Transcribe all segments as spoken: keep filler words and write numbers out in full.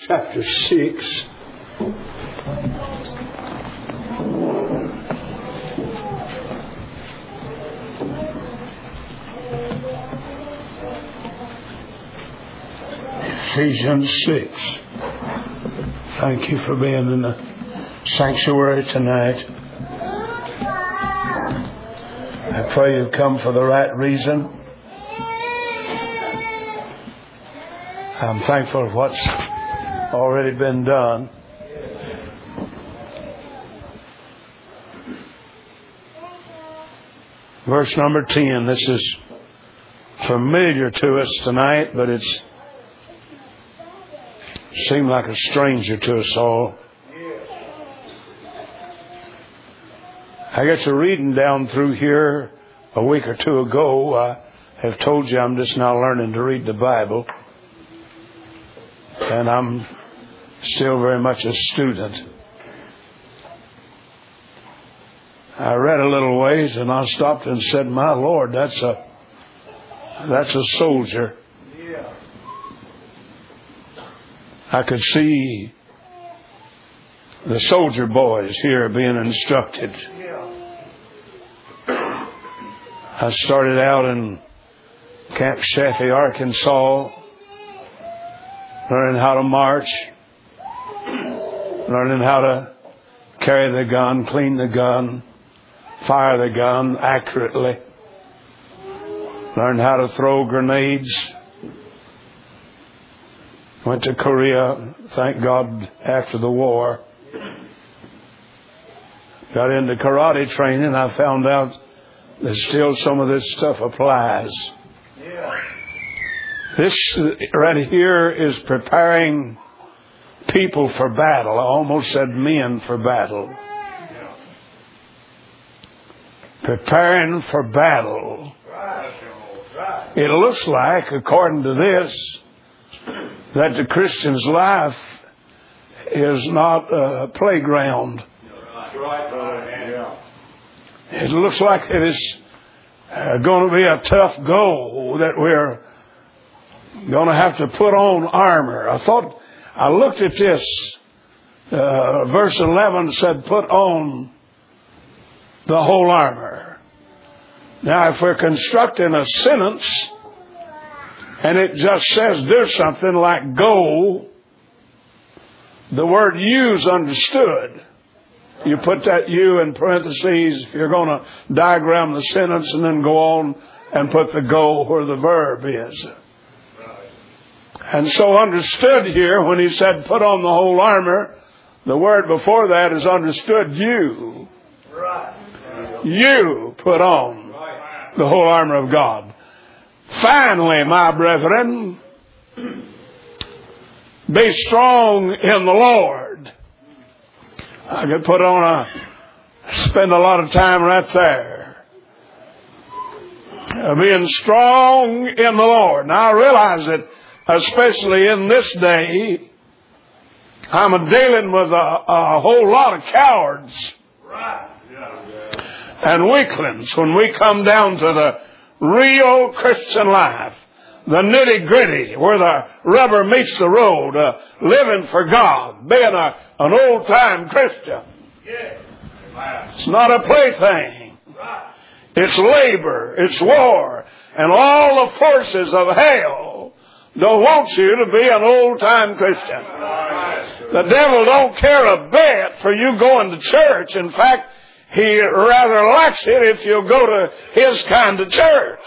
chapter six. Ephesians six. Thank you for being in the sanctuary tonight. I pray you've come for the right reason. I'm thankful for what's already been done. Verse number ten. This is familiar to us tonight, but it's seemed like a stranger to us all. I got to reading down through here a week or two ago. I have told you I'm just now learning to read the Bible. And I'm still very much a student. I read a little ways and I stopped and said, my Lord, that's a that's a soldier. I could see the soldier boys here being instructed. I started out in Camp Chaffee, Arkansas, learning how to march, learning how to carry the gun, clean the gun, fire the gun accurately, learned how to throw grenades. Went to Korea, thank God, after the war. Got into karate training. I found out that still some of this stuff applies. This right here is preparing people for battle. I almost said men for battle. Preparing for battle. It looks like, according to this, that the Christian's life is not a playground. It looks like it is going to be a tough go, that we're going to have to put on armor. I thought, I looked at this. Uh, verse eleven said, put on the whole armor. Now, if we're constructing a sentence, and it just says do something like go, the word use understood. You put that you in parentheses if you're going to diagram the sentence, and then go on and put the go where the verb is. And so understood here, when he said put on the whole armor, the word before that is understood you. You put on the whole armor of God. Finally, my brethren, be strong in the Lord. I could put on a, spend a lot of time right there. Uh, being strong in the Lord. Now I realize that, especially in this day, I'm dealing with a, a whole lot of cowards and weaklings when we come down to the real Christian life, the nitty gritty, where the rubber meets the road, uh, living for God, being a, an old time Christian. It's not a plaything. It's labor, it's war, and all the forces of hell don't want you to be an old time Christian. The devil don't care a bit for you going to church. In fact, he rather likes it if you go to his kind of church.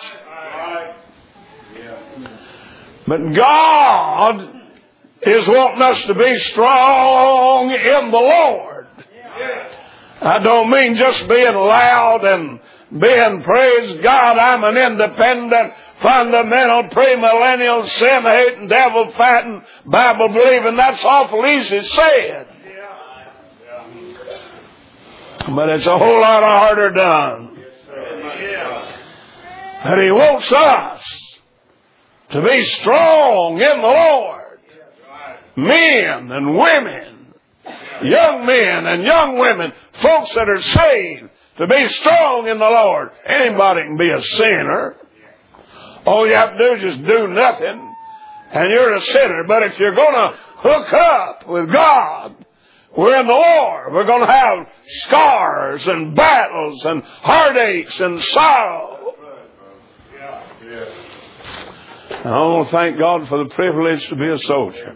But God is wanting us to be strong in the Lord. I don't mean just being loud and being, praise God, I'm an independent, fundamental, premillennial, sin-hating, devil-fighting, Bible-believing. That's awful easy said. But it's a whole lot harder done. But He wants us to be strong in the Lord. Men and women, young men and young women, folks that are saved, to be strong in the Lord. Anybody can be a sinner. All you have to do is just do nothing, and you're a sinner. But if you're going to hook up with God, we're in the war. We're going to have scars and battles and heartaches and sorrow. I want to thank God for the privilege to be a soldier.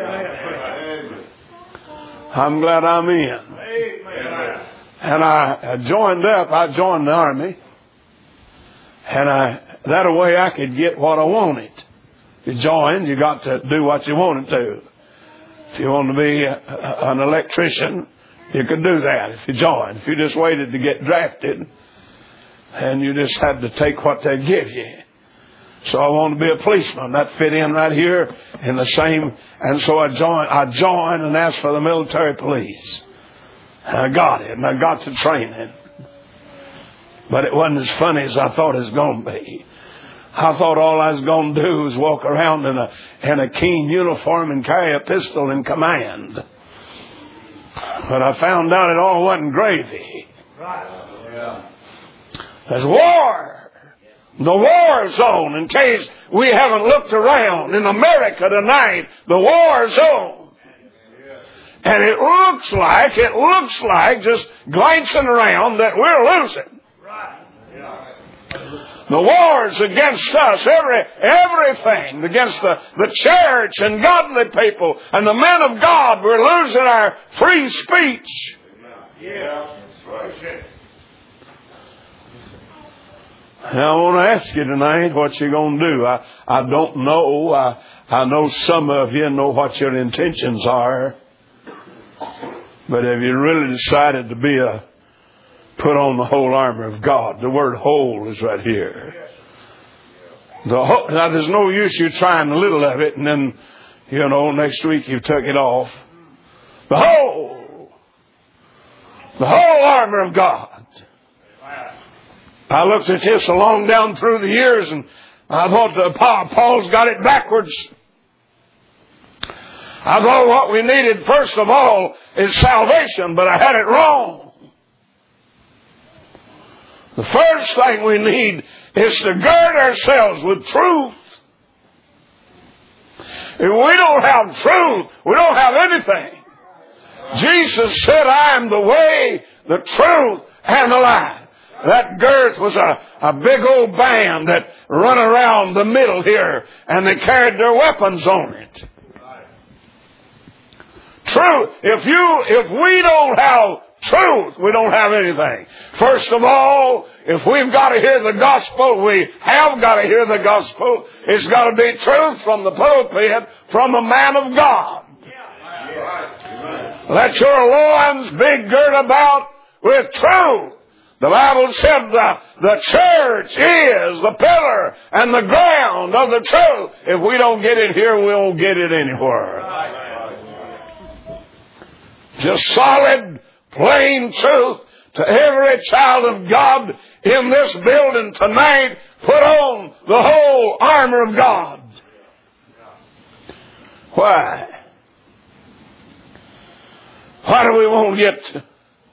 I'm glad I'm in. And I joined up. I joined the Army. And I, that way I could get what I wanted. You joined, you got to do what you wanted to. If you wanted to be a, a, an electrician, you could do that if you joined. If you just waited to get drafted, and you just had to take what they give you. So I wanted to be a policeman. That fit in right here in the same. And so I joined, I joined and asked for the military police. And I got it, and I got the training. But it wasn't as funny as I thought it was going to be. I thought all I was going to do was walk around in a, in a keen uniform and carry a pistol in command. But I found out it all wasn't gravy. There's war. The war zone, in case we haven't looked around. In America tonight, the war zone. And it looks like, it looks like, just glancing around, that we're losing. The wars against us, every everything against the, the church and godly people and the men of God. We're losing our free speech. Yeah. And I want to ask you tonight what you're going to do. I, I don't know. I, I know some of you know what your intentions are. But have you really decided to be a put on the whole armor of God? The word whole is right here. The whole, now, there's no use you trying a little of it and then, you know, next week you took it off. The whole. The whole armor of God. I looked at this along down through the years and I thought the, Paul's got it backwards. I thought what we needed first of all is salvation, but I had it wrong. The first thing we need is to gird ourselves with truth. If we don't have truth, we don't have anything. Jesus said, I am the way, the truth, and the life. That girth was a, a big old band that run around the middle here, and they carried their weapons on it. Truth. If you, if we don't have truth, we don't have anything. First of all, if we've got to hear the gospel, we have got to hear the gospel. It's got to be truth from the pulpit, from a man of God. Let your loins be girt about with truth. The Bible said the, the church is the pillar and the ground of the truth. If we don't get it here, we won't get it anywhere. Just solid, plain truth to every child of God in this building tonight. Put on the whole armor of God. Why? Why do we want to get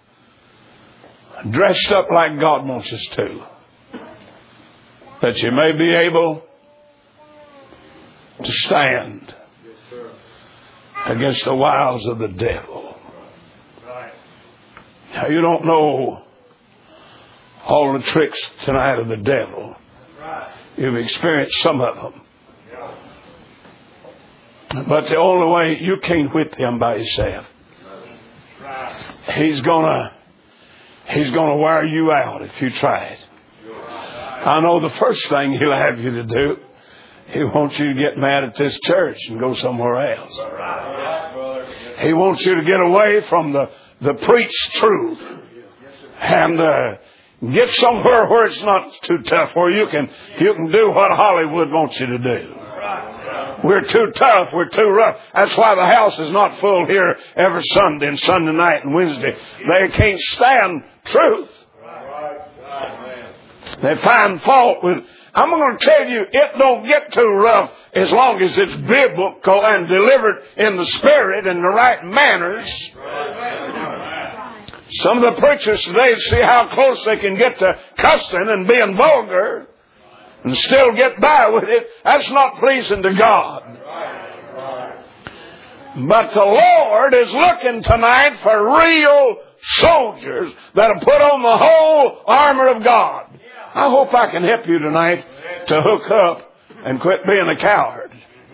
dressed up like God wants us to? That you may be able to stand against the wiles of the devil. Now, you don't know all the tricks tonight of the devil. You've experienced some of them. But the only way, you can't whip him by yourself. He's gonna, he's gonna wear you out if you try it. I know the first thing he'll have you to do, he wants you to get mad at this church and go somewhere else. He wants you to get away from the, the preached truth and uh, get somewhere where it's not too tough, where you can you can do what Hollywood wants you to do. We're too tough. We're too rough. That's why the house is not full here every Sunday and Sunday night and Wednesday. They can't stand truth. They find fault with. I'm going to tell you, it don't get too rough as long as it's biblical and delivered in the spirit and the right manners. Some of the preachers today see how close they can get to cussing and being vulgar and still get by with it. That's not pleasing to God. But the Lord is looking tonight for real soldiers that will put on the whole armor of God. I hope I can help you tonight to hook up and quit being a coward.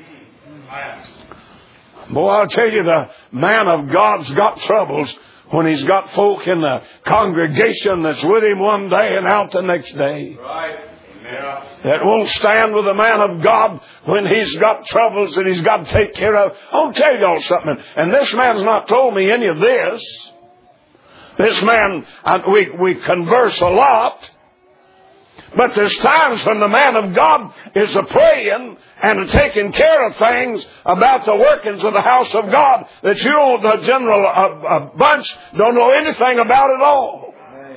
Boy, I'll tell you, the man of God's got troubles when he's got folk in the congregation that's with him one day and out the next day. Right. Yeah. That won't stand with the man of God when he's got troubles that he's got to take care of. I'll tell you all something. And this man's not told me any of this. This man, we, we converse a lot. But there's times when the man of God is a praying and a taking care of things about the workings of the house of God that you, the general a, a bunch, don't know anything about at all.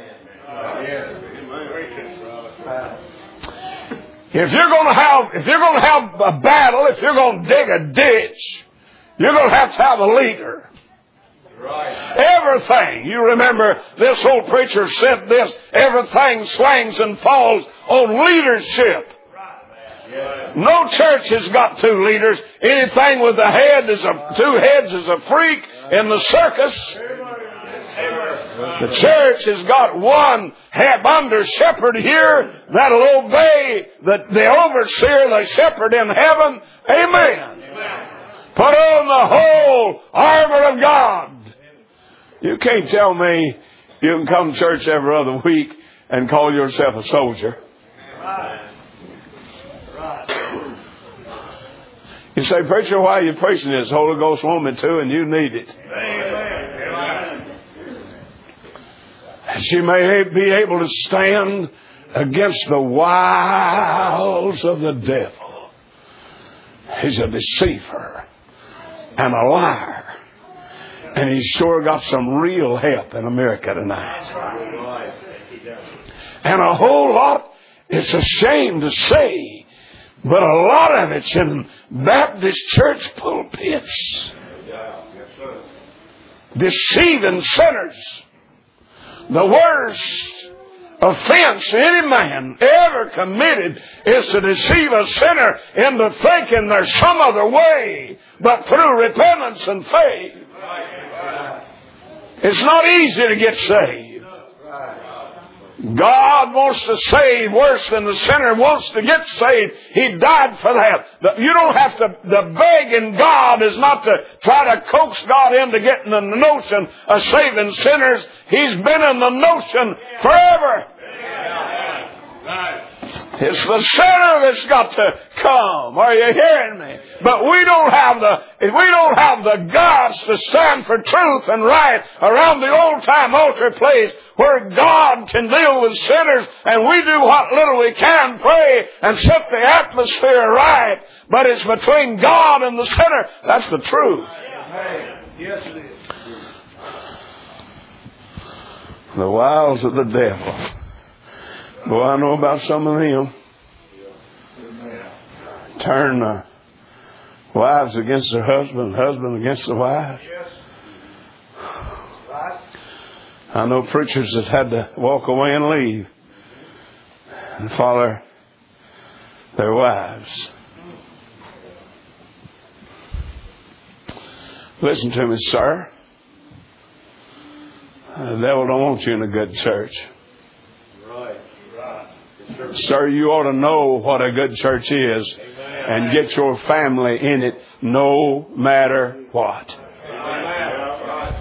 If you're going to have, if you're going to have a battle, if you're going to dig a ditch, you're going to have to have a leader. Right. Everything. You remember this old preacher said this, everything slings and falls on leadership. Yeah. No church has got two leaders. Anything with a head is a, two heads is a freak in the circus. The church has got one head under shepherd here that'll obey the, the overseer, the shepherd in heaven. Amen. Amen. Put on the whole armor of God. You can't tell me you can come to church every other week and call yourself a soldier. Right. Right. You say, preacher, why are you preaching this? Holy Ghost want me to, and you need it. Amen. That you may be able to stand against the wiles of the devil. He's a deceiver and a liar. And he's sure got some real help in America tonight. And a whole lot, it's a shame to say, but a lot of it's in Baptist church pulpits. Deceiving sinners. The worst offense any man ever committed is to deceive a sinner into thinking there's some other way but through repentance and faith. It's not easy to get saved. God wants to save worse than the sinner wants to get saved. He died for that. You don't have to, the begging God is not to try to coax God into getting the notion of saving sinners. He's been in the notion forever. It's the sinner that's got to come. Are you hearing me? But we don't have the, we don't have the guts to stand for truth and right around the old time altar place where God can deal with sinners and we do what little we can, pray and set the atmosphere right. But it's between God and the sinner. That's the truth. Yes, it is. The wiles of the devil. Boy, I know about some of them. Turn the wives against their husband, husband against the wives. I know preachers that had to walk away and leave and follow their wives. Listen to me, sir. The devil don't want you in a good church. Right. Right. Sir, you ought to know what a good church is. Amen. And get your family in it no matter what. Amen.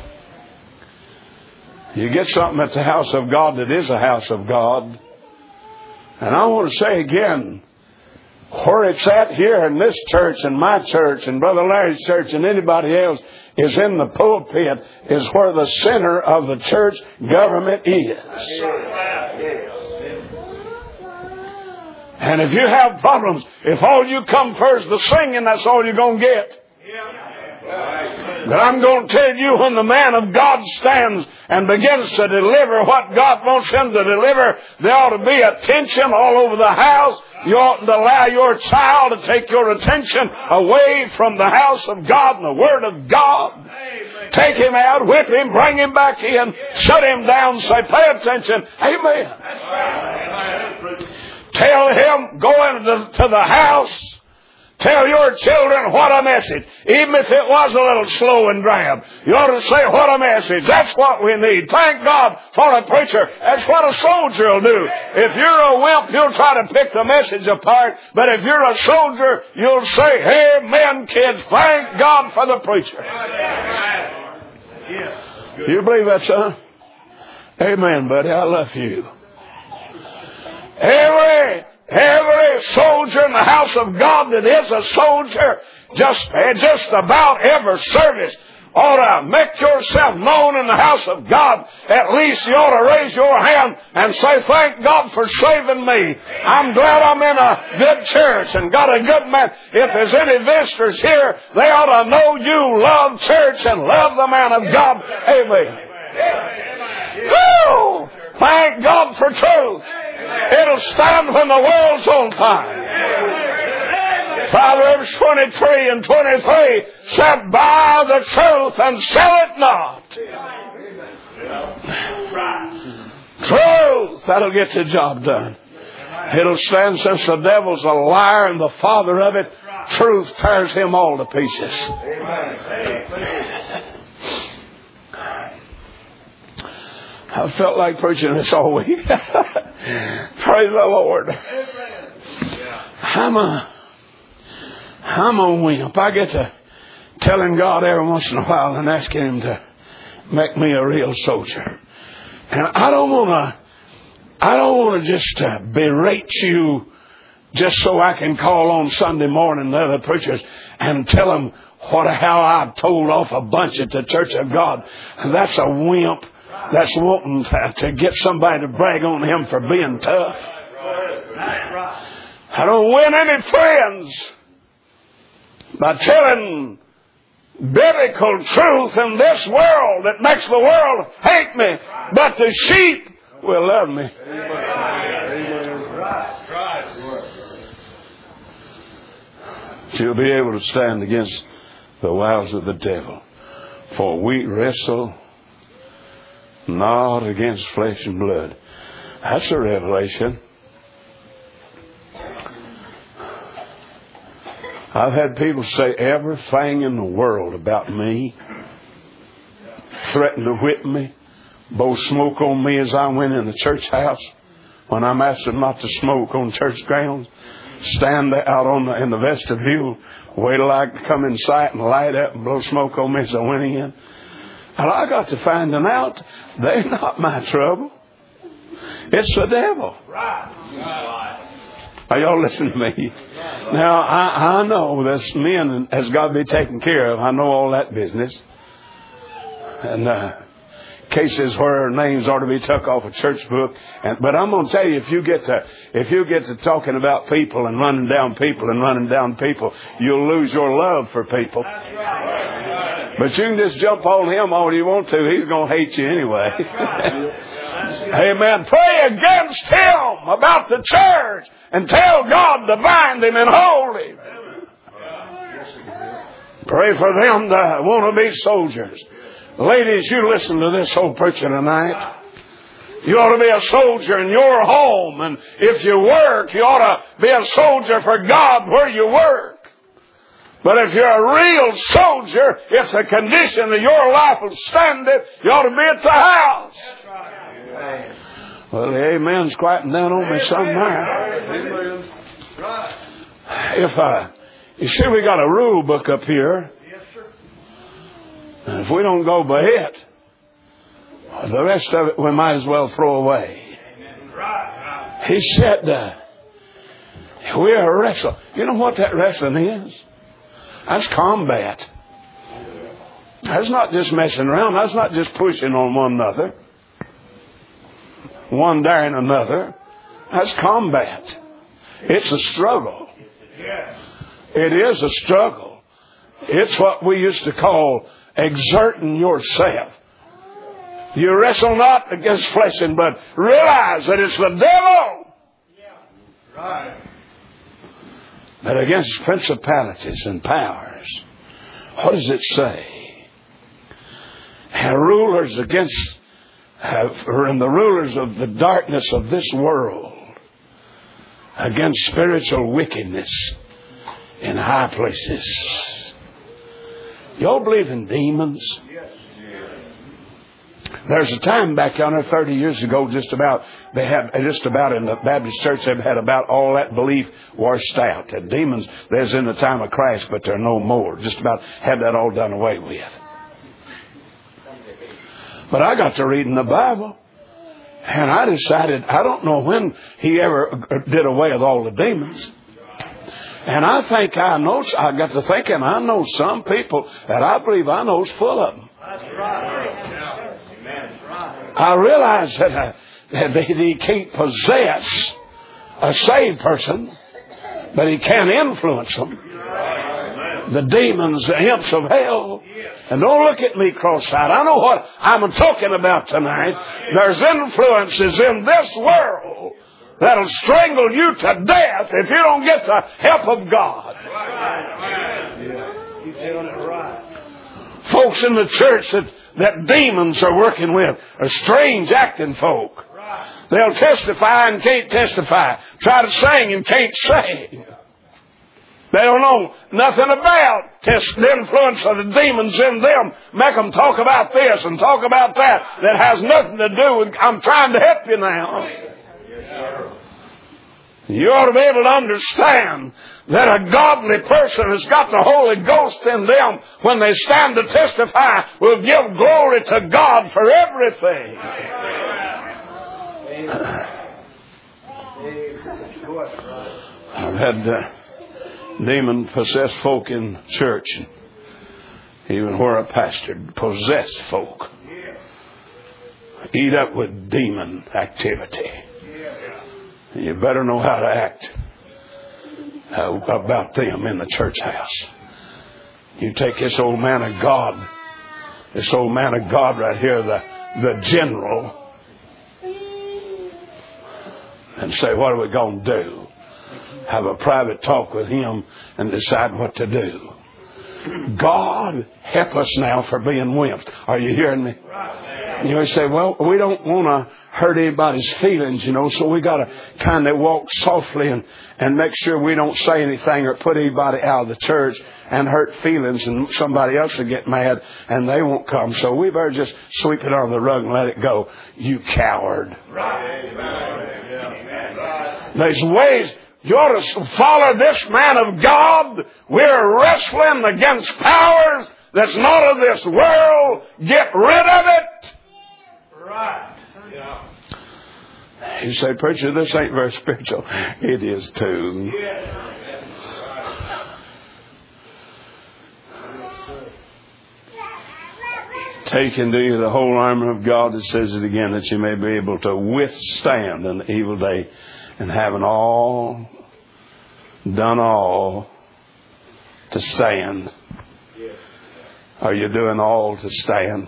You get something at the house of God that is a house of God. And I want to say again, where it's at here in this church and my church and Brother Larry's church and anybody else is in the pulpit is where the center of the church government is. And if you have problems, if all you come first to singing, that's all you're going to get. But I'm going to tell you, when the man of God stands and begins to deliver what God wants him to deliver, there ought to be attention all over the house. You oughtn't allow your child to take your attention away from the house of God and the Word of God. Take him out, whip him, bring him back in, shut him down, say, pay attention. Amen. Tell him, go into the, to the house. Tell your children what a message. Even if it was a little slow and drab, you ought to say what a message. That's what we need. Thank God for a preacher. That's what a soldier will do. If you're a wimp, you'll try to pick the message apart. But if you're a soldier, you'll say, amen, kids. Thank God for the preacher. You believe that, son? Amen, buddy. I love you. Every, every soldier in the house of God that is a soldier, just, just about every service, ought to make yourself known in the house of God. At least you ought to raise your hand and say, thank God for saving me. I'm glad I'm in a good church and got a good man. If there's any visitors here, they ought to know you love church and love the man of God. Amen. Woo! Thank God for truth. It'll stand when the world's on fire. Proverbs twenty-three and twenty-three said, buy the truth and sell it not. Truth, that'll get the job done. It'll stand since the devil's a liar and the father of it. Truth tears him all to pieces. I felt like preaching this all week. Praise the Lord. I'm a, I'm a wimp. I get to telling God every once in a while and asking Him to make me a real soldier. And I don't want to, I don't want to just uh, berate you just so I can call on Sunday morning the other preachers and tell them what, how I've told off a bunch at the Church of God. And that's a wimp. That's wanting to, to get somebody to brag on him for being tough. I don't win any friends by telling biblical truth in this world that makes the world hate me, but the sheep will love me. You'll be able to stand against the wiles of the devil. For we wrestle not against flesh and blood. That's a revelation. I've had people say everything in the world about me, threaten to whip me, blow smoke on me as I went in the church house when I'm asked them not to smoke on church grounds, stand out on the, in the vestibule, wait till I come in sight and light up and blow smoke on me as I went in. And I got to finding out they're not my trouble. It's the devil. Are y'all listening to me? Now, I, I know this men has got to be taken care of. I know all that business. And uh, cases where names ought to be took off a church book. And, but I'm going to tell you, if you get to if you get to talking about people and running down people and running down people, you'll lose your love for people. But you can just jump on him all you want to. He's going to hate you anyway. Amen. Pray against him about the church and tell God to bind him and hold him. Pray for them that want to be soldiers. Ladies, you listen to this whole preacher tonight. You ought to be a soldier in your home. And if you work, you ought to be a soldier for God where you work. But if you're a real soldier, if the condition of your life will stand it, you ought to be at the house. Well, the amen's quieting down on me somewhere. If uh, you see, we got a rule book up here. And if we don't go by it, the rest of it we might as well throw away. He said, uh, we're wrestling. You know what that wrestling is? That's combat. That's not just messing around. That's not just pushing on one another. One daring another. That's combat. It's a struggle. It is a struggle. It's what we used to call exerting yourself. You wrestle not against flesh and blood. Realize that it's the devil. Right. But against principalities and powers. What does it say? And rulers against, or in the rulers of the darkness of this world, against spiritual wickedness in high places. Y'all believe in demons? There's a time back yonder thirty years ago, just about, they had, just about in the Baptist church, they've had about all that belief washed out. The demons, there's in the time of Christ, but they're no more. Just about had that all done away with. But I got to reading the Bible, and I decided, I don't know when he ever did away with all the demons. And I think I know, I got to thinking, I know some people that I believe I know's full of them. That's right. I realize that, uh, that he can't possess a saved person, but he can influence them. The demons, the imps of hell. And don't look at me cross-eyed. I know what I'm talking about tonight. There's influences in this world that'll strangle you to death if you don't get the help of God. You're telling it right. Folks in the church that, that demons are working with are strange acting folk. They'll testify and can't testify. Try to sing and can't sing. They don't know nothing about test, the influence of the demons in them. Make them talk about this and talk about that. That has nothing to do with, I'm trying to help you now. Yes, sir. You ought to be able to understand that a godly person has got the Holy Ghost in them. When they stand to testify, will give glory to God for everything. I've had uh, demon-possessed folk in church, and even where I pastored, possessed folk eat up with demon activity. You better know how to act uh, about them in the church house. You take this old man of God, this old man of God right here, the, the general, and say, what are we going to do? Have a private talk with him and decide what to do. God help us now for being wimps. Are you hearing me? You know, say, well, we don't want to hurt anybody's feelings, you know, so we got to kind of walk softly and, and make sure we don't say anything or put anybody out of the church and hurt feelings, and somebody else will get mad and they won't come. So we better just sweep it under the rug and let it go. You coward. There's ways. You ought to follow this man of God. We're wrestling against powers that's not of this world. Get rid of it. Right. Yeah. You say, preacher, this ain't very spiritual. It is too. Yeah. Take unto you the whole armor of God, it says it again, that you may be able to withstand an evil day, and having all, done all, to stand. Are you doing all to stand?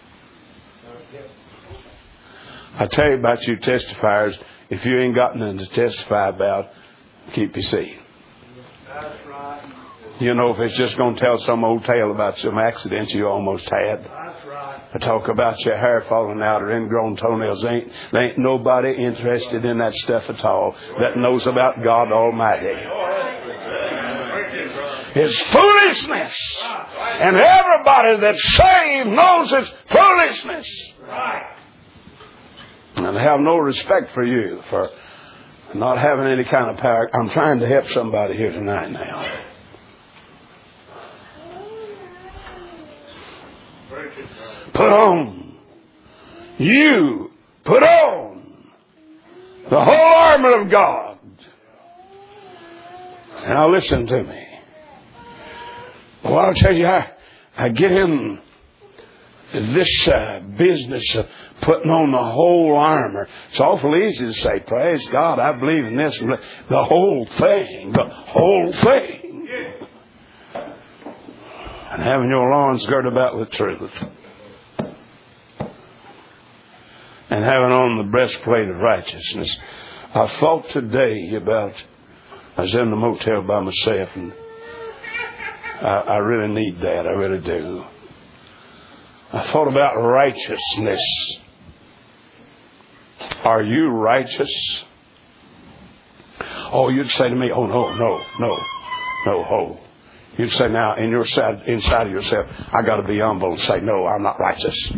I tell you about you testifiers, if you ain't got nothing to testify about, keep your seat. That's right. You know, if it's just going to tell some old tale about some accident you almost had. That's right. I talk about your hair falling out or ingrown toenails. Ain't, there ain't nobody interested in that stuff at all that knows about God Almighty. It's foolishness. And everybody that's saved knows it's foolishness. Right. And I have no respect for you for not having any kind of power. I'm trying to help somebody here tonight now. Put on. You put on the whole armor of God. Now listen to me. Well, I'll tell you, I, I get in this uh, business of putting on the whole armor. It's awful easy to say, praise God, I believe in this. The whole thing. The whole thing. And having your loins girded about with truth. And having on the breastplate of righteousness. I thought today about, I was in the motel by myself, and I, I really need that. I really do. I thought about righteousness. Are you righteous? Oh, you'd say to me, oh, no, no, no. no hope. You'd say now in your side, inside of yourself, I got to be humble and say, no, I'm not righteous.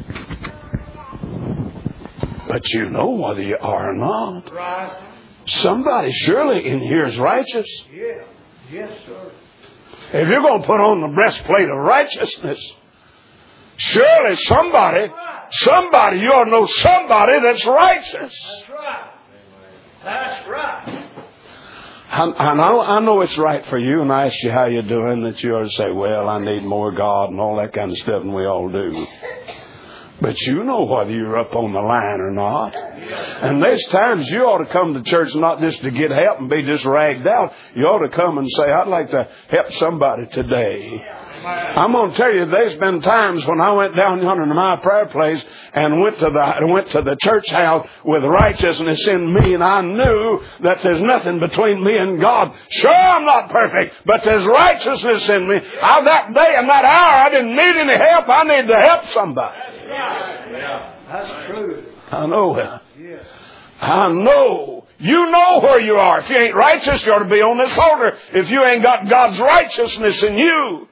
But you know whether you are or not. Right. Somebody surely in here is righteous. Yeah. Yes, sir. If you're going to put on the breastplate of righteousness, surely somebody, somebody, you ought to know somebody that's righteous. That's right. That's right. I, I know, I know it's right for you, and I ask you how you're doing, that you ought to say, well, I need more God and all that kind of stuff, and we all do. But you know whether you're up on the line or not. And there's times you ought to come to church not just to get help and be just ragged out. You ought to come and say, I'd like to help somebody today. I'm going to tell you, there's been times when I went down yonder to my prayer place and went to the went to the church house with righteousness in me, and I knew that there's nothing between me and God. Sure, I'm not perfect, but there's righteousness in me. I, that day and that hour, I didn't need any help. I needed to help somebody. Yeah. That's true. I know it. I know. You know where you are. If you ain't righteous, you ought to be on this altar. If you ain't got God's righteousness in you,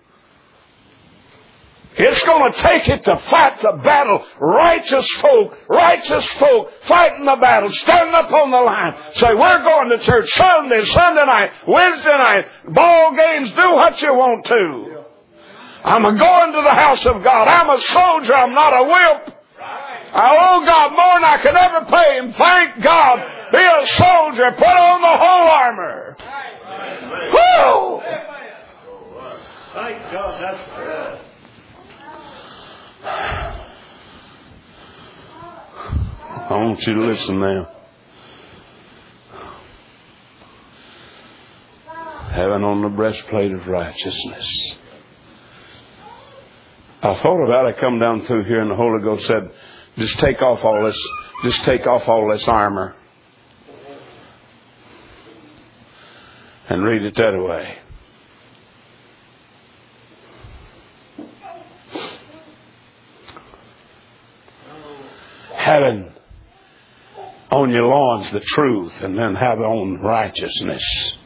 it's going to take it to fight the battle. Righteous folk, righteous folk fighting the battle, standing up on the line. Say, we're going to church Sunday, Sunday night, Wednesday night, ball games, do what you want to. I'm a going to the house of God. I'm a soldier. I'm not a whip. I owe God more than I can ever pay Him. Thank God. Be a soldier. Put on the whole armor. Woo! Thank God. That's good. I want you to listen now. Having on the breastplate of righteousness. I thought about it, come down through here, and the Holy Ghost said, just take off all this, just take off all this armor. And read it that way. Having on your loins the truth, and then have on righteousness.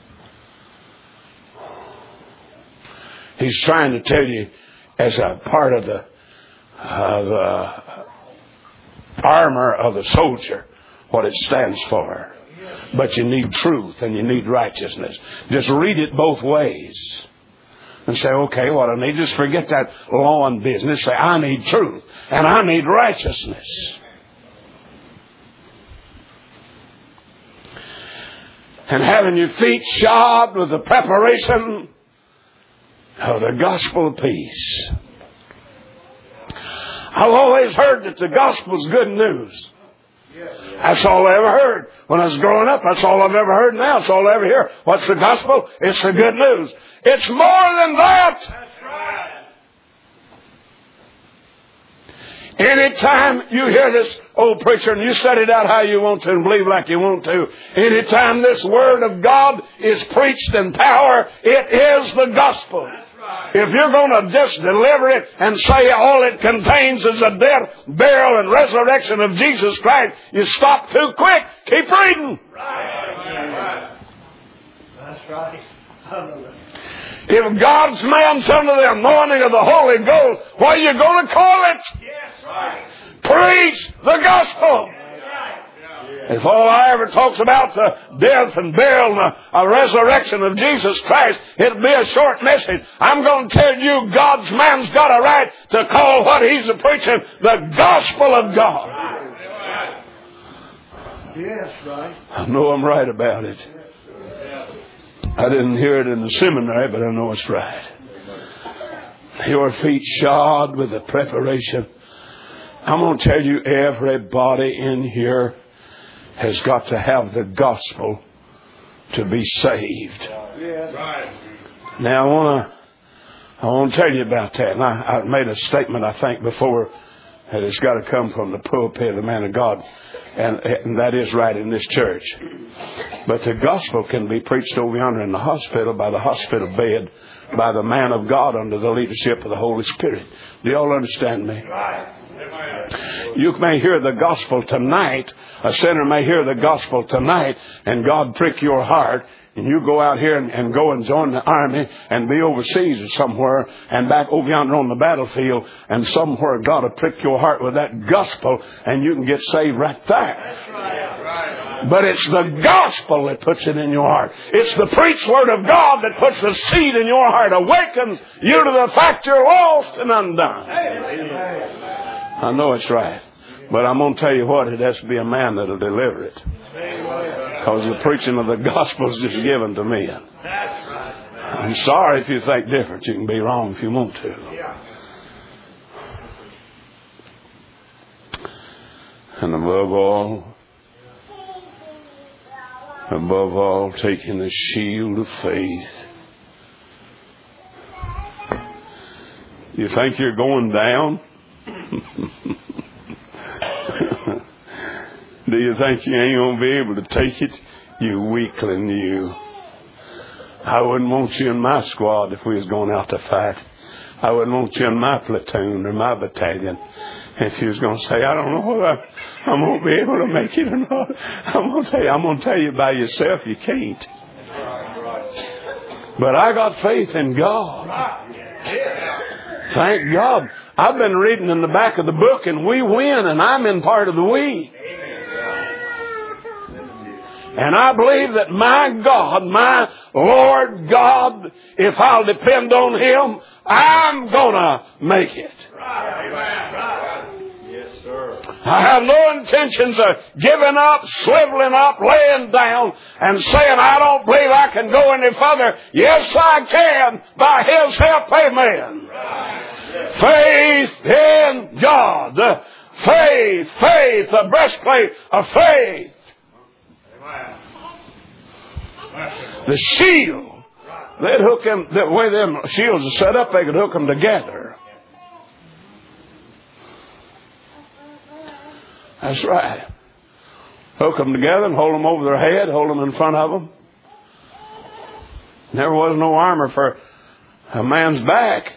He's trying to tell you, as a part of the, uh, the armor of the soldier, what it stands for. But you need truth and you need righteousness. Just read it both ways. And say, okay, what I need, just forget that law and business. Say, I need truth and I need righteousness. And having your feet shod with the preparation of the gospel of peace. I've always heard that the gospel is good news. That's all I ever heard. When I was growing up, that's all I've ever heard now. That's all I ever hear. What's the gospel? It's the good news. It's more than that. That's right. Anytime you hear this old preacher and you set it out how you want to and believe like you want to, anytime this word of God is preached in power, it is the gospel. If you're going to just deliver it and say all it contains is the death, burial, and resurrection of Jesus Christ, you stop too quick. Keep reading. Right. That's right. If God's man's under the anointing of the Holy Ghost, what are you going to call it? Yes, right. Preach the gospel. If all I ever talks about the death and burial and the a resurrection of Jesus Christ, it'll be a short message. I'm going to tell you God's man's got a right to call what he's preaching the gospel of God. Yes, right. I know I'm right about it. I didn't hear it in the seminary, but I know it's right. Your feet shod with the preparation. I'm going to tell you, everybody in here has got to have the gospel to be saved. Yes. Right. Now I want to I want to tell you about that. And I, I made a statement, I think, before that it's got to come from the pulpit of the man of God, and, and that is right in this church. But the gospel can be preached over yonder in the hospital by the hospital bed by the man of God under the leadership of the Holy Spirit. Do you all understand me? You may hear the gospel tonight. A sinner may hear the gospel tonight and God prick your heart. And you go out here and, and go and join the army and be overseas or somewhere and back over yonder on the battlefield, and somewhere God will prick your heart with that gospel and you can get saved right there. That's right. But it's the gospel that puts it in your heart. It's the preached word of God that puts the seed in your heart, awakens you to the fact you're lost and undone. I know it's right. But I'm going to tell you what, it has to be a man that will deliver it. Because the preaching of the gospel is just given to men. I'm sorry if you think different. You can be wrong if you want to. And above all, above all, taking the shield of faith. You think you're going down? Do you think you ain't going to be able to take it? You weakling, you. I wouldn't want you in my squad if we was going out to fight. I wouldn't want you in my platoon or my battalion if you was going to say, I don't know whether I'm going to be able to make it or not. I'm going to tell you, I'm going to tell you by yourself you can't. But I got faith in God. Thank God. I've been reading in the back of the book, and we win, and I'm in part of the we. And I believe that my God, my Lord God, if I'll depend on Him, I'm going to make it. Yes, sir. I have no intentions of giving up, swiveling up, laying down, and saying, I don't believe I can go any further. Yes, I can, by His help, amen. Faith in God. Faith, faith, the breastplate of faith. The shield. They'd hook them, the way them shields are set up, they could hook them together. That's right. Hook them together and hold them over their head, hold them in front of them. There was no armor for a man's back.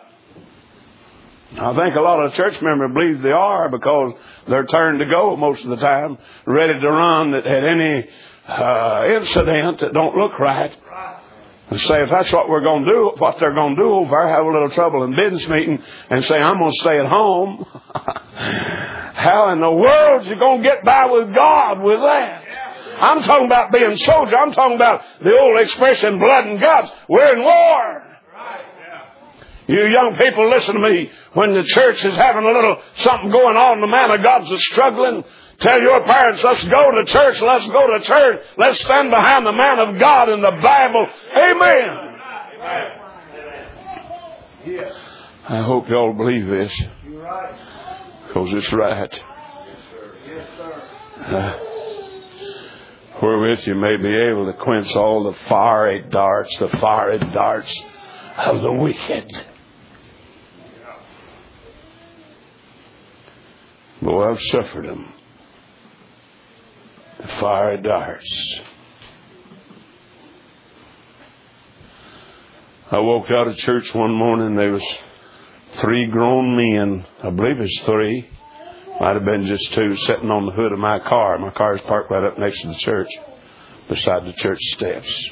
I think a lot of church members believe they are because they're turned to go most of the time, ready to run at, at any uh, incident that don't look right. And say, if that's what we're going to do, what they're going to do over there, have a little trouble in business meeting and say, I'm going to stay at home. How in the world are you going to get by with God with that? I'm talking about being soldier. I'm talking about the old expression, blood and guts. We're in war. You young people, listen to me. When the church is having a little something going on, the man of God's is struggling, tell your parents, let's go to church, let's go to church. Let's stand behind the man of God in the Bible. Amen. I hope you all believe this. Because it's right. Uh, wherewith you may be able to quench all the fiery darts, the fiery darts of the wicked. Boy, I've suffered them. The fiery darts. I woke out of church one morning. There was three grown men. I believe it's three. Might have been just two, sitting on the hood of my car. My car is parked right up next to the church, beside the church steps.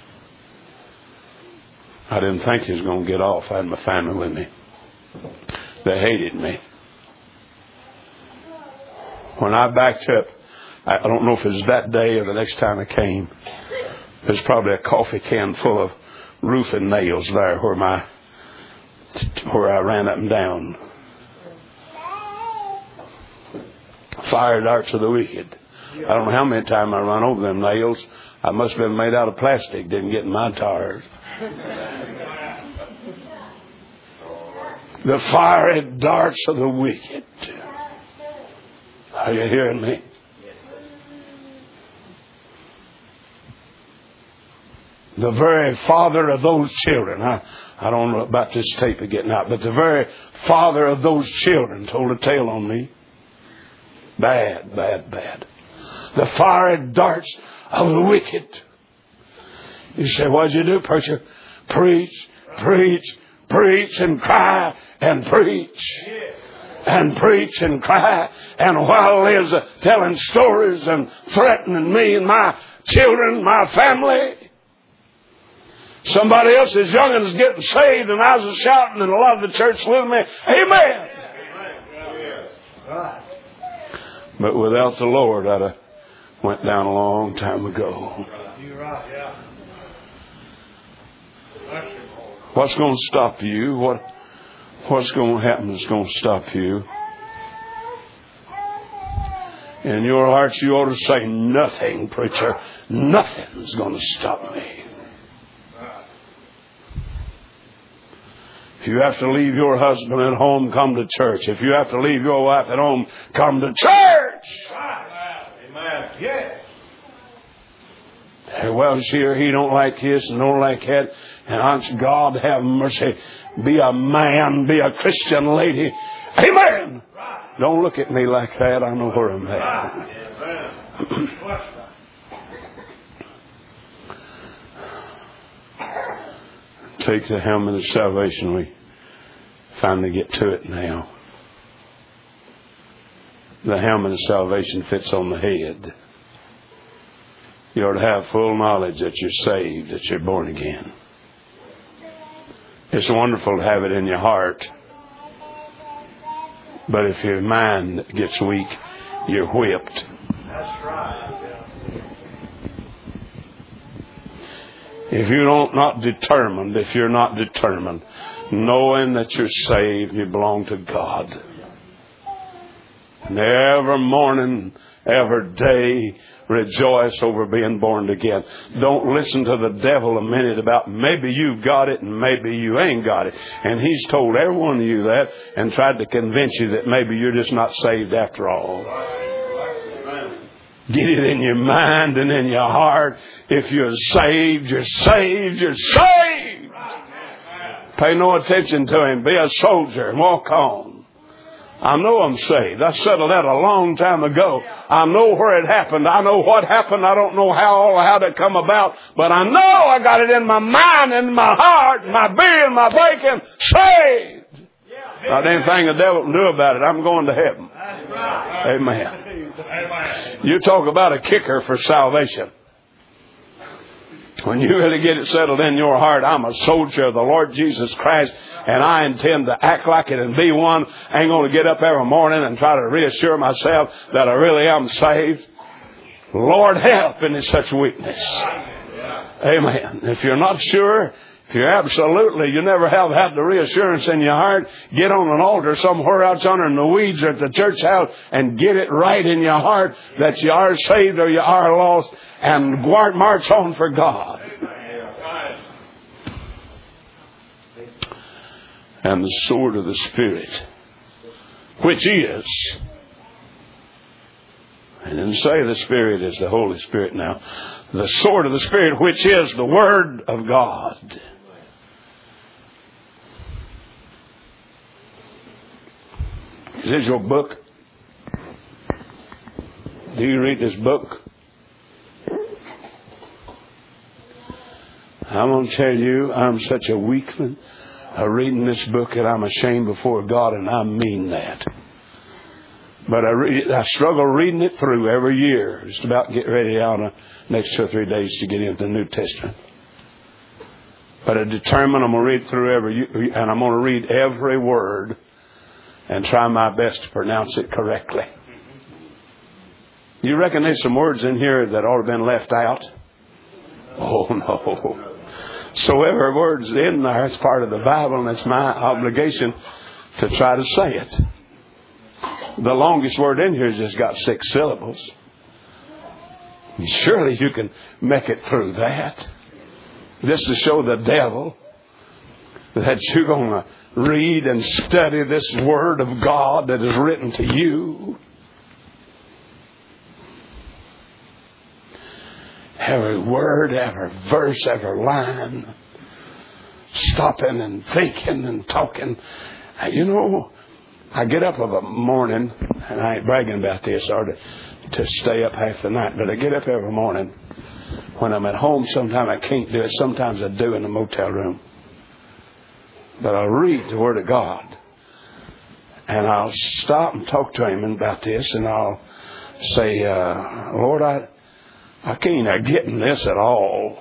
I didn't think he was going to get off. I had my family with me. They hated me. When I backed up, I don't know if it was that day or the next time I came, there's probably a coffee can full of roofing nails there where my where I ran up and down. Fire darts of the wicked. I don't know how many times I run over them nails. I must have been made out of plastic. Didn't get in my tires. The fiery darts of the wicked. Are you hearing me? The very father of those children. I, I don't know about this tape of getting out, but the very father of those children told a tale on me. Bad, bad, bad. The fiery darts of the wicked. You say, what'd you do, preacher? Preach preach, preach and cry and preach. And preach and cry. And while Liz uh, telling stories and threatening me and my children, my family, somebody else's young'un's getting saved, and I was shouting in a lot of the church with me, amen. But without the Lord, I'd have went down a long time ago. What's going to stop you? What What's going to happen that's going to stop you? In your hearts, you ought to say, nothing, preacher. Nothing's going to stop me. If you have to leave your husband at home, come to church. If you have to leave your wife at home, come to church. Amen. Yes. Well, here he don't like this and don't like that. And ask God have mercy. Be a man. Be a Christian lady. Amen. Don't look at me like that. I know where I'm at. Take the helmet of salvation. We finally get to it now. The helmet of salvation fits on the head. You ought to have full knowledge that you're saved, that you're born again. It's wonderful to have it in your heart. But if your mind gets weak, you're whipped. That's right. If you're not, not determined, if you're not determined, knowing that you're saved, you belong to God. And every morning, every day, rejoice over being born again. Don't listen to the devil a minute about maybe you've got it and maybe you ain't got it. And he's told every one of you that and tried to convince you that maybe you're just not saved after all. Get it in your mind and in your heart. If you're saved, you're saved, you're saved. Pay no attention to him. Be a soldier and walk on. I know I'm saved. I settled that a long time ago. I know where it happened. I know what happened. I don't know how or how to come about. But I know I got it in my mind and my heart, my being, my thinking. Saved. Not anything the devil can do about it. I'm going to heaven. Amen. You talk about a kicker for salvation. When you really get it settled in your heart, I'm a soldier of the Lord Jesus Christ, and I intend to act like it and be one. I ain't going to get up every morning and try to reassure myself that I really am saved. Lord, help in such weakness. Amen. If you're not sure, if you're absolutely, you never have had the reassurance in your heart, get on an altar somewhere out yonder in the weeds or at the church house and get it right in your heart that you are saved or you are lost, and march on for God. And the sword of the Spirit, which is, I didn't say the Spirit is the Holy Spirit now, the sword of the Spirit, which is the Word of God. Is this your book? Do you read this book? I'm going to tell you, I'm such a weakling of reading this book that I'm ashamed before God, and I mean that. But I read, I struggle reading it through every year. Just about get ready out in the next two or three days to get into the New Testament. But I determined I'm going to read through every, and I'm going to read every word and try my best to pronounce it correctly. You reckon there's some words in here that ought to have been left out? Oh, no. So every word's in there. It's part of the Bible, and it's my obligation to try to say it. The longest word in here has just got six syllables. And surely you can make it through that. Just to show the devil that you're going to read and study this Word of God that is written to you. Every word, every verse, every line. Stopping and thinking and talking. You know, I get up of a morning, and I ain't bragging about this or to, to stay up half the night, but I get up every morning. When I'm at home, sometimes I can't do it. Sometimes I do in the motel room. But I'll read the Word of God. And I'll stop and talk to Him about this. And I'll say, uh, Lord, I, I can't get in this at all.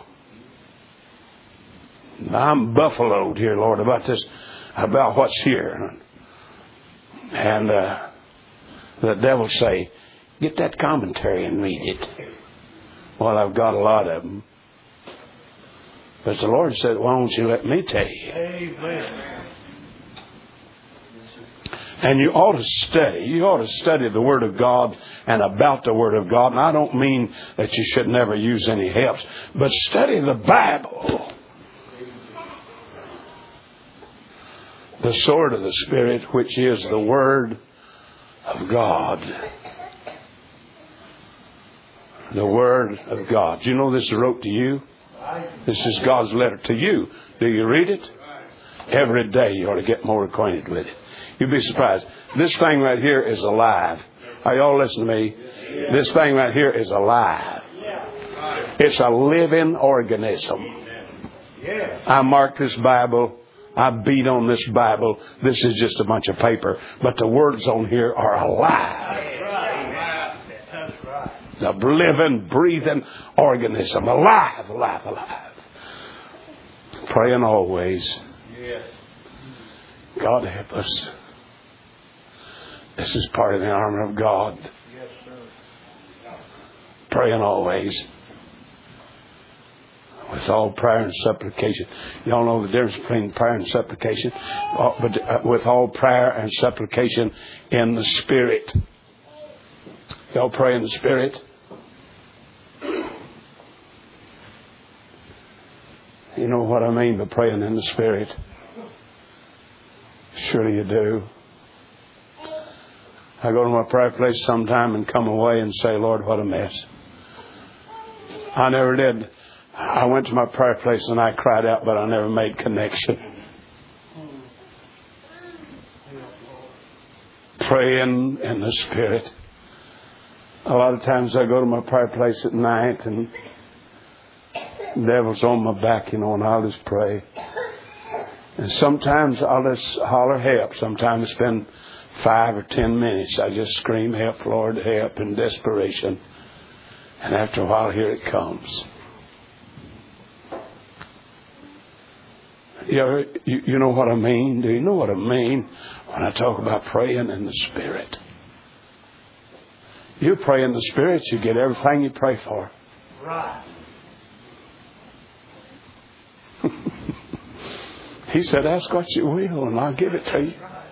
I'm buffaloed here, Lord, about this, about what's here. And uh, the devil say, get that commentary and read it. Well, I've got a lot of them. But the Lord said, why don't you let me tell you? Amen. And you ought to study. You ought to study the Word of God and about the Word of God. And I don't mean that you should never use any helps. But study the Bible. The sword of the Spirit, which is the Word of God. The Word of God. Do you know this is wrote to you? This is God's letter to you. Do you read it? Every day you ought to get more acquainted with it. You'd be surprised. This thing right here is alive. Are y'all listening to me? This thing right here is alive. It's a living organism. I mark this Bible. I beat on this Bible. This is just a bunch of paper. But the words on here are alive. A living, breathing organism. Alive, alive, alive. Praying always. God help us. This is part of the armor of God. Praying always. With all prayer and supplication. Y'all know the difference between prayer and supplication. But with all prayer and supplication in the Spirit. Y'all pray in the Spirit? You know what I mean by praying in the Spirit? Surely you do. I go to my prayer place sometime and come away and say, Lord, what a mess. I never did. I went to my prayer place and I cried out, but I never made connection. Praying in the Spirit. A lot of times I go to my prayer place at night and the devil's on my back, you know, and I'll just pray. And sometimes I'll just holler help. Sometimes it's been five or ten minutes. I just scream, help, Lord, help, in desperation. And after a while, here it comes. You, ever, you, you know what I mean? Do you know what I mean when I talk about praying in the Spirit? You pray in the Spirit, you get everything you pray for. Right. He said, ask what you will and I'll give it to you.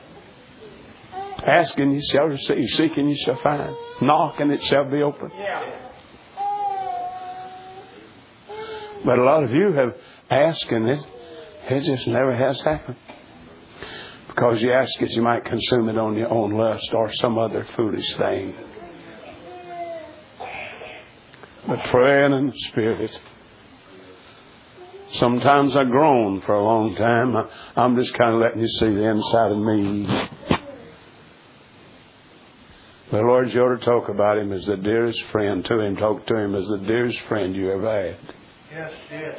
Ask and you shall receive. Seek and you shall find. Knock and it shall be open. But a lot of you have asked and it, it just never has happened. Because you ask it, you might consume it on your own lust or some other foolish thing. But praying in the Spirit. Sometimes I groan for a long time. I, I'm just kind of letting you see the inside of me. The Lord, you ought to talk about Him as the dearest friend to Him. Talk to Him as the dearest friend you ever had. Yes, yes.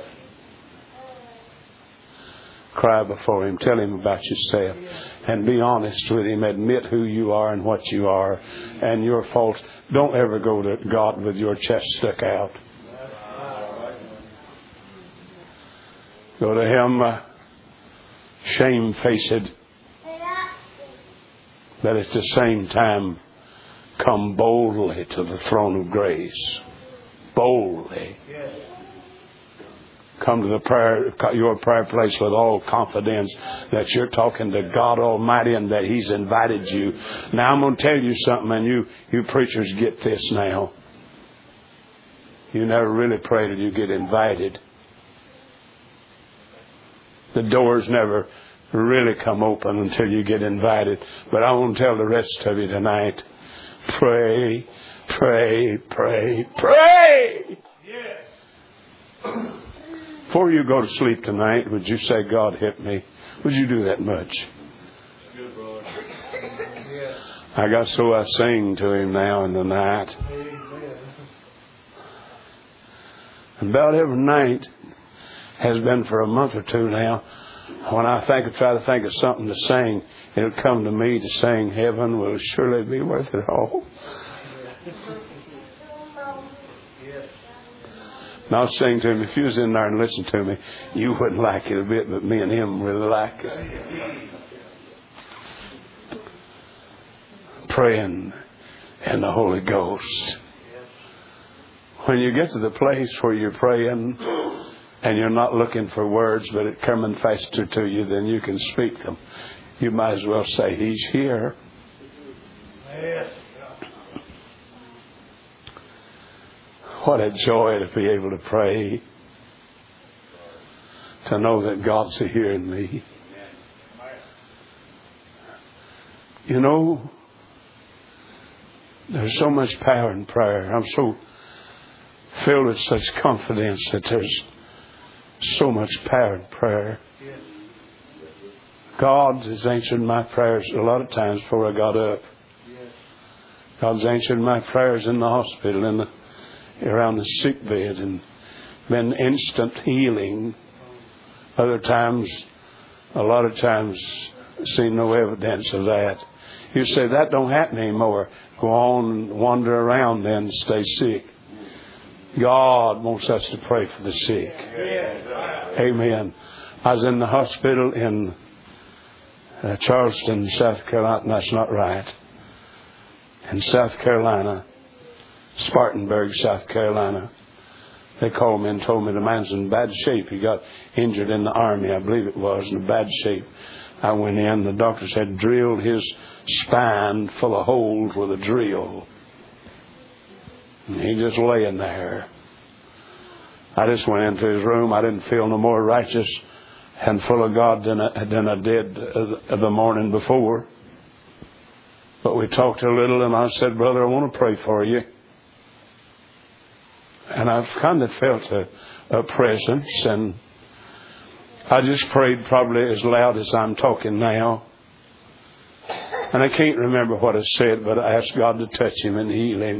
Cry before Him. Tell Him about yourself. And be honest with Him. Admit who you are and what you are and your faults. Don't ever go to God with your chest stuck out. Go to Him uh, shamefaced, but at the same time come boldly to the throne of grace. Boldly. Come to the prayer, your prayer place with all confidence that you're talking to God Almighty and that He's invited you. Now I'm going to tell you something, and you, you preachers get this now. You never really pray till you get invited. The doors never really come open until you get invited. But I want to tell the rest of you tonight, pray, pray, pray, pray. Yes. Before you go to sleep tonight, would you say, God, help me? Would you do that much? Good, brother. I got so I sing to Him now in the night. About every night has been for a month or two now. When I think, try to think of something to sing, it'll come to me to sing, heaven will surely be worth it all. And I'll sing to him. If you was in there and listened to me, you wouldn't like it a bit, but me and him really like it. Praying in the Holy Ghost. When you get to the place where you're praying and you're not looking for words, but it's coming faster to you than you can speak them, you might as well say, He's here. What a joy to be able to pray, to know that God's hearing me. You know, there's so much power in prayer. I'm so filled with such confidence that there's so much power in prayer. God has answered my prayers a lot of times before I got up. God's answered my prayers in the hospital, in the around the sick bed, and been instant healing. Other times, a lot of times, seen no evidence of that. You say that don't happen anymore. Go on and wander around then and stay sick. God wants us to pray for the sick. Amen. I was in the hospital in uh, Charleston, South Carolina. That's not right. In South Carolina. Spartanburg, South Carolina. They called me and told me the man's in bad shape. He got injured in the army, I believe it was, in bad shape. I went in. The doctors had drilled his spine full of holes with a drill. And he just laying there. I just went into his room. I didn't feel no more righteous and full of God than I, than I did the morning before. But we talked a little, and I said, Brother, I want to pray for you. And I've kind of felt a, a presence, and I just prayed probably as loud as I'm talking now. And I can't remember what I said, but I asked God to touch him and heal him.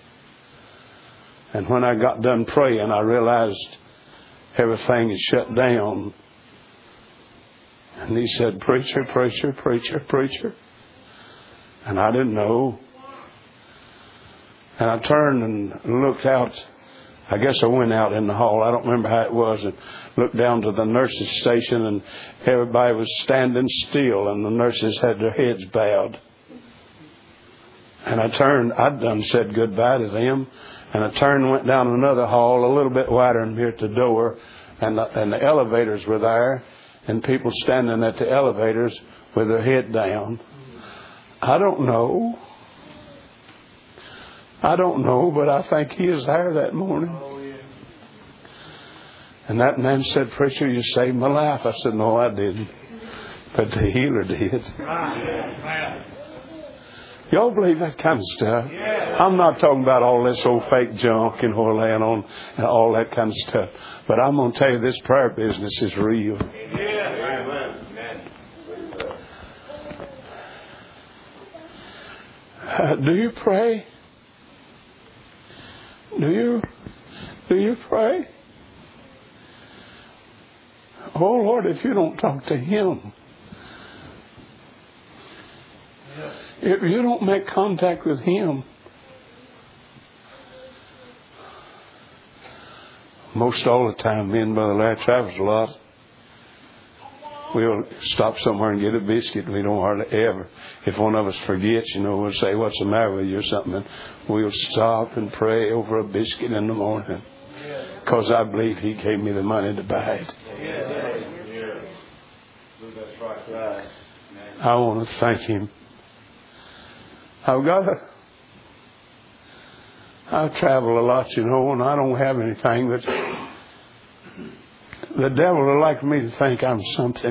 And when I got done praying, I realized everything had shut down. And he said, Preacher, preacher, preacher, preacher. And I didn't know. And I turned and looked out. I guess I went out in the hall. I don't remember how it was. And looked down to the nurses' station, and everybody was standing still, and the nurses had their heads bowed. And I turned. I'd done said goodbye to them. And I turned and went down another hall, a little bit wider than here at the door. And the, and the elevators were there, and people standing at the elevators with their head down. I don't know. I don't know, but I think he is there that morning. Oh, yeah. And that man said, Preacher, you saved my life. I said, no, I didn't. But the healer did. Y'all believe that kind of stuff? Yeah. I'm not talking about all this old fake junk and what laying on and all that kind of stuff. But I'm going to tell you, this prayer business is real. Yeah. Uh, do you pray? Do you? Do you pray? Oh, Lord, if you don't talk to Him, if you don't make contact with Him, most all the time, me and Brother Larry travels a lot. We'll stop somewhere and get a biscuit. We don't hardly ever. If one of us forgets, you know, we'll say, what's the matter with you or something. And we'll stop and pray over a biscuit in the morning. Because I believe He gave me the money to buy it. I want to thank Him. I've got to... I travel a lot, you know, and I don't have anything, but the devil would like me to think I'm something.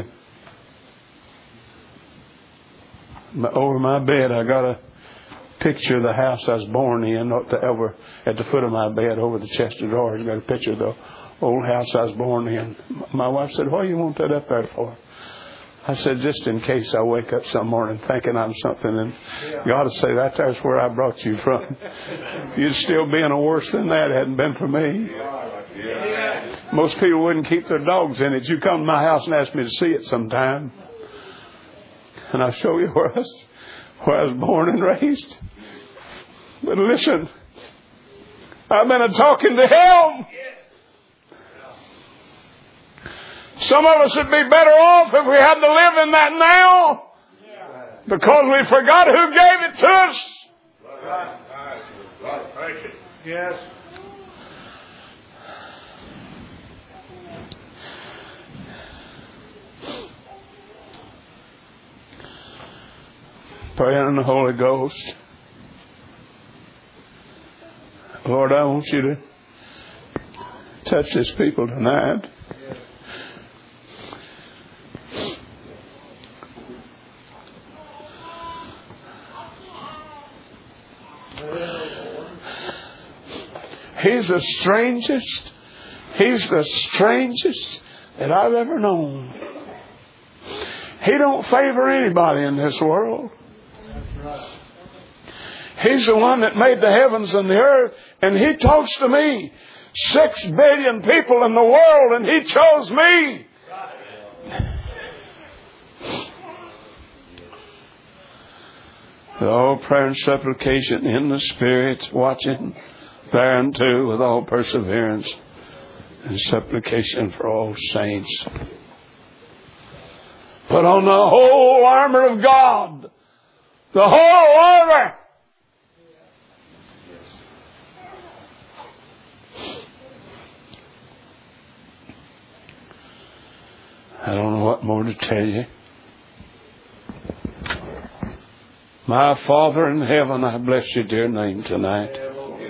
Over my bed, I got a picture of the house I was born in. Over at the foot of my bed, over the chest of drawers, got a picture of the old house I was born in. My wife said, "What do you want that up there for?" I said, "Just in case I wake up some morning thinking I'm something." And God will say, "That there's where I brought you from. You'd still be in a worse than that, hadn't been for me." Most people wouldn't keep their dogs in it. You come to my house and ask me to see it sometime. And I'll show you where I was, where I was born and raised. But listen, I've been a talking to Him. Some of us would be better off if we had to live in that now. Because we forgot who gave it to us. Right. Right. Thank you. Yes. Praying in the Holy Ghost. Lord, I want you to touch this people tonight. He's the strangest, he's the strangest that I've ever known. He don't favor anybody in this world. He's the one that made the heavens and the earth, and He talks to me. Six billion people in the world, and He chose me. All prayer and supplication in the Spirit, watching thereunto with all perseverance and supplication for all saints. Put on the whole armor of God. The whole armor. I don't know what more to tell you. My Father in heaven, I bless your dear name tonight.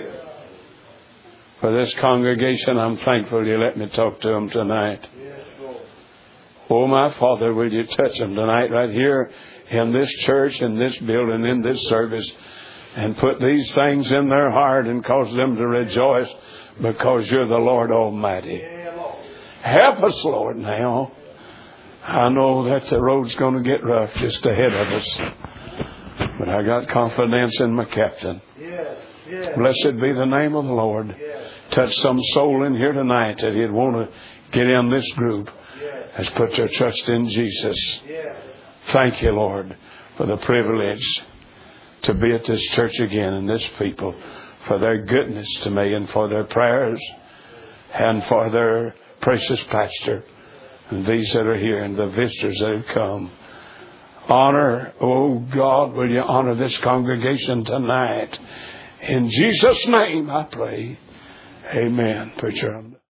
For this congregation, I'm thankful you let me talk to them tonight. Oh, my Father, will you touch them tonight right here in this church, in this building, in this service, and put these things in their heart and cause them to rejoice because you're the Lord Almighty. Help us, Lord, now. I know that the road's going to get rough just ahead of us, but I got confidence in my captain. Blessed be the name of the Lord. Touch some soul in here tonight that he'd want to get in this group. Has put their trust in Jesus. Thank you, Lord, for the privilege to be at this church again and this people, for their goodness to me and for their prayers and for their precious pastor and these that are here and the visitors that have come. Honor, oh God, will you honor this congregation tonight? In Jesus' name I pray. Amen. Preacher.